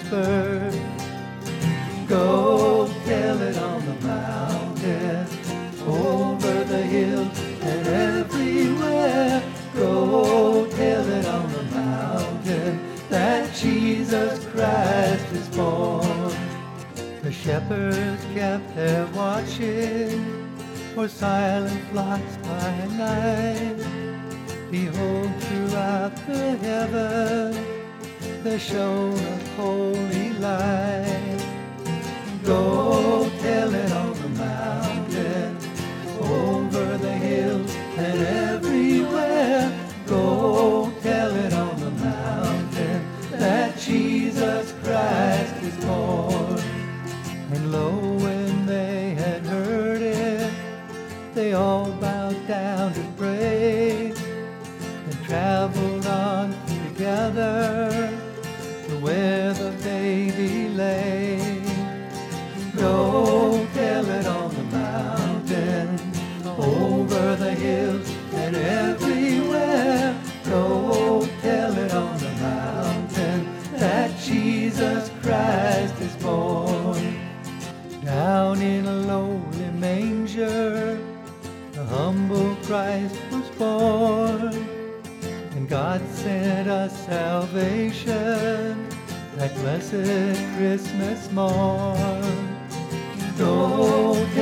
birth. Go tell it on the mountain, over the hills and everywhere. Go tell it on the mountain that Jesus Christ is born. The shepherds kept their watching for silent flocks by night. Behold, throughout the heavens there shone a holy light. Go tell it on the mountain, over the hills and everywhere. Go tell it on the mountain that Jesus Christ is born. And lo, when they had heard it, they all bowed down to pray, and traveled on together to where the baby lay. Go tell it on the mountain, over the hills and everywhere. Go tell it on the mountain that Jesus Christ is born. Down in a lowly manger, the humble Christ was born, and God sent us salvation that blessed Christmas morn. Go